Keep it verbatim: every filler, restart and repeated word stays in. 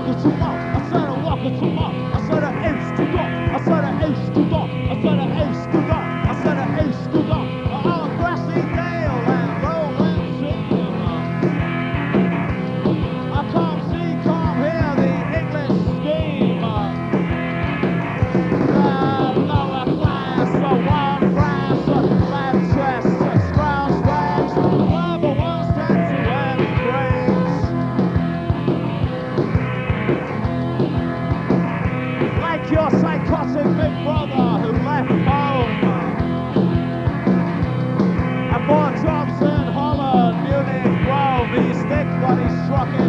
walking too long. I said I'm walking too long. I said I ace too long. I said I ace too long. I said I ace too long. I said I ace too long. On a grassy dale and rolling sea. I can't see, can't hear the English scheme. Uh, lower class, uh, one brass, uh, left chest, uh, scrounge bags, clever ones tend to emigrate. Like your psychotic big brother who left home and bought jobs in Holland, Munich, Rome. He stick what he struck in.